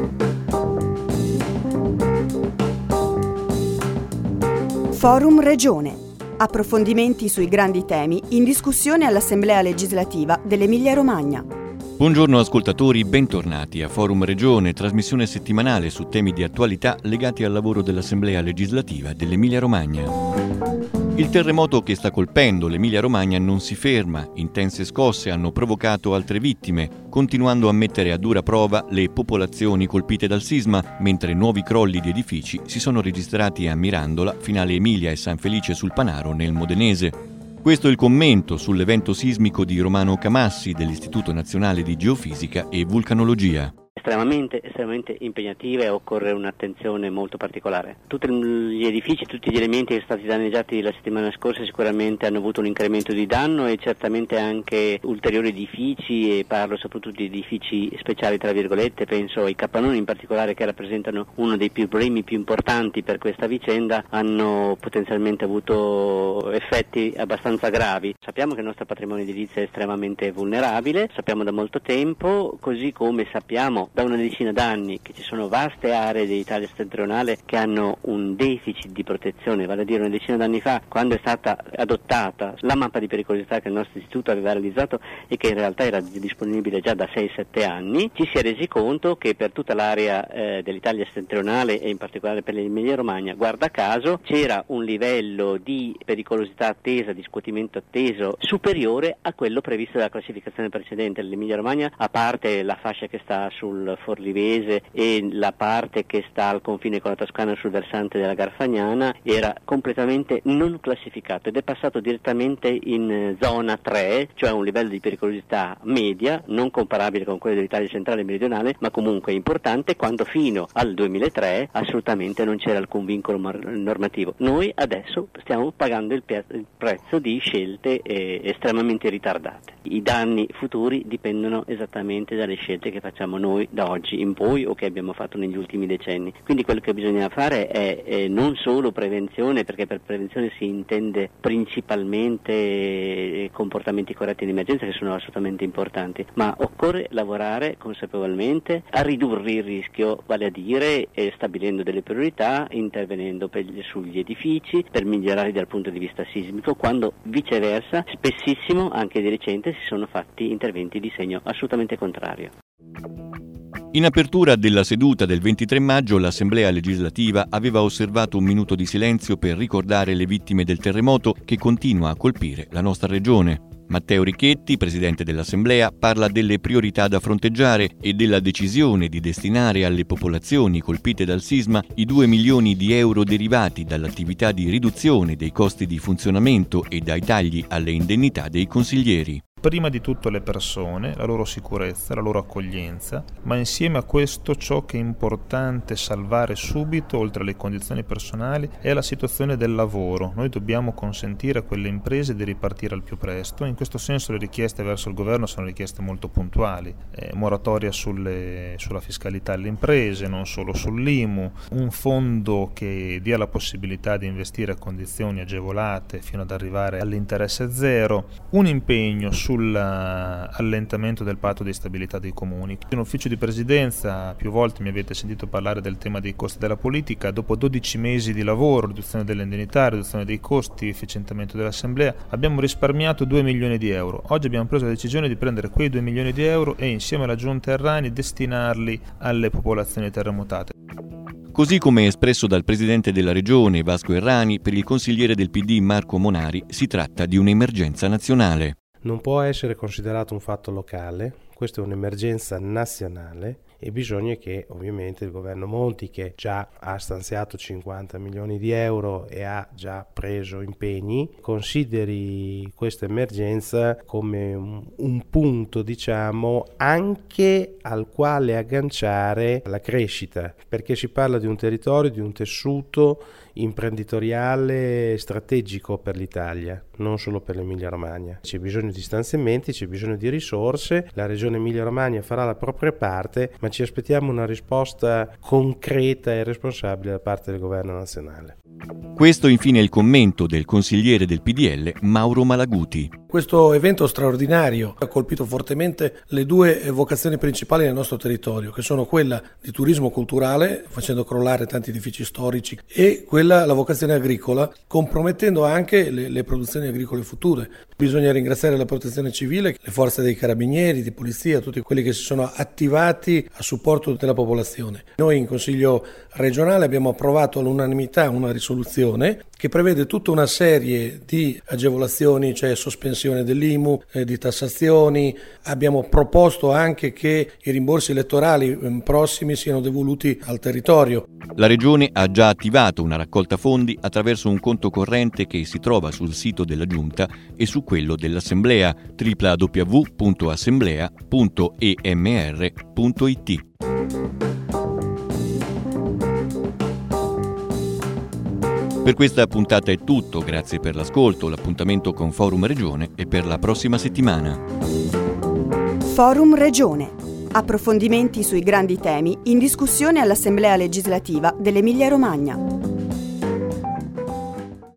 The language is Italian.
Forum Regione. Approfondimenti sui grandi temi in discussione all'Assemblea legislativa dell'Emilia-Romagna. Buongiorno ascoltatori, bentornati a Forum Regione, trasmissione settimanale su temi di attualità legati al lavoro dell'Assemblea legislativa dell'Emilia-Romagna. Il terremoto che sta colpendo l'Emilia-Romagna non si ferma, intense scosse hanno provocato altre vittime, continuando a mettere a dura prova le popolazioni colpite dal sisma, mentre nuovi crolli di edifici si sono registrati a Mirandola, Finale Emilia e San Felice sul Panaro nel Modenese. Questo è il commento sull'evento sismico di Romano Camassi dell'Istituto Nazionale di Geofisica e Vulcanologia. Estremamente impegnativa e occorre un'attenzione molto particolare. Tutti gli edifici, tutti gli elementi che sono stati danneggiati la settimana scorsa sicuramente hanno avuto un incremento di danno e certamente anche ulteriori edifici, e parlo soprattutto di edifici speciali tra virgolette, penso ai capannoni in particolare che rappresentano uno dei problemi più importanti per questa vicenda, hanno potenzialmente avuto effetti abbastanza gravi. Sappiamo che il nostro patrimonio edilizio è estremamente vulnerabile, sappiamo da molto tempo, così come sappiamo da una decina d'anni che ci sono vaste aree dell'Italia settentrionale che hanno un deficit di protezione, vale a dire una decina d'anni fa, quando è stata adottata la mappa di pericolosità che il nostro istituto aveva realizzato e che in realtà era disponibile già da 6-7 anni, ci si è resi conto che per tutta l'area dell'Italia settentrionale e in particolare per l'Emilia Romagna, guarda caso, c'era un livello di pericolosità attesa, di scuotimento atteso superiore a quello previsto dalla classificazione precedente. L'Emilia Romagna, a parte la fascia che sta sul Forlivese e la parte che sta al confine con la Toscana sul versante della Garfagnana, era completamente non classificato ed è passato direttamente in zona 3, cioè un livello di pericolosità media, non comparabile con quello dell'Italia centrale e meridionale, ma comunque importante, quando fino al 2003 assolutamente non c'era alcun vincolo normativo. Noi adesso stiamo pagando il prezzo di scelte estremamente ritardate. I danni futuri dipendono esattamente dalle scelte che facciamo noi da oggi in poi o che abbiamo fatto negli ultimi decenni. Quindi quello che bisogna fare è non solo prevenzione, perché per prevenzione si intende principalmente comportamenti corretti in emergenza che sono assolutamente importanti, ma occorre lavorare consapevolmente a ridurre il rischio, vale a dire stabilendo delle priorità, intervenendo sugli edifici per migliorare dal punto di vista sismico, quando viceversa spessissimo anche di recente si sono fatti interventi di segno assolutamente contrario. In apertura della seduta del 23 maggio l'Assemblea legislativa aveva osservato un minuto di silenzio per ricordare le vittime del terremoto che continua a colpire la nostra regione. Matteo Richetti, presidente dell'Assemblea, parla delle priorità da fronteggiare e della decisione di destinare alle popolazioni colpite dal sisma i 2 milioni di euro derivati dall'attività di riduzione dei costi di funzionamento e dai tagli alle indennità dei consiglieri. Prima di tutto le persone, la loro sicurezza, la loro accoglienza, ma insieme a questo ciò che è importante salvare subito, oltre alle condizioni personali, è la situazione del lavoro. Noi dobbiamo consentire a quelle imprese di ripartire al più presto. In questo senso le richieste verso il governo sono richieste molto puntuali. Moratoria sulla fiscalità alle imprese, non solo sull'IMU, un fondo che dia la possibilità di investire a condizioni agevolate fino ad arrivare all'interesse zero, un impegno sull'allentamento del patto di stabilità dei comuni. In ufficio di presidenza più volte mi avete sentito parlare del tema dei costi della politica. Dopo 12 mesi di lavoro, riduzione delle indennità, riduzione dei costi, efficientamento dell'Assemblea, abbiamo risparmiato 2 milioni di euro. Oggi abbiamo preso la decisione di prendere quei 2 milioni di euro e insieme alla Giunta Errani destinarli alle popolazioni terremotate. Così come espresso dal presidente della regione Vasco Errani, per il consigliere del PD Marco Monari si tratta di un'emergenza nazionale. Non può essere considerato un fatto locale, questa è un'emergenza nazionale e bisogna che ovviamente il governo Monti, che già ha stanziato 50 milioni di euro e ha già preso impegni, consideri questa emergenza come un punto, diciamo, anche al quale agganciare la crescita, perché si parla di un territorio, di un tessuto imprenditoriale strategico per l'Italia, non solo per l'Emilia Romagna. C'è bisogno di stanziamenti, c'è bisogno di risorse, la regione Emilia Romagna farà la propria parte, ma ci aspettiamo una risposta concreta e responsabile da parte del Governo nazionale. Questo infine è il commento del consigliere del PDL Mauro Malaguti. Questo evento straordinario ha colpito fortemente le due vocazioni principali del nostro territorio, che sono quella di turismo culturale, facendo crollare tanti edifici storici, e quella, la vocazione agricola, compromettendo anche le produzioni agricole future. Bisogna ringraziare la Protezione Civile, le forze dei carabinieri, di polizia, tutti quelli che si sono attivati a supporto della popolazione. Noi in Consiglio regionale abbiamo approvato all'unanimità una risoluzione che prevede tutta una serie di agevolazioni, cioè sospensione dell'IMU, di tassazioni. Abbiamo proposto anche che i rimborsi elettorali prossimi siano devoluti al territorio. La Regione ha già attivato una raccolta fondi attraverso un conto corrente che si trova sul sito della Giunta e su quello dell'Assemblea www.assemblea.emr.it. Per questa puntata è tutto, grazie per l'ascolto, l'appuntamento con Forum Regione è per la prossima settimana. Forum Regione. Approfondimenti sui grandi temi in discussione all'Assemblea legislativa dell'Emilia-Romagna.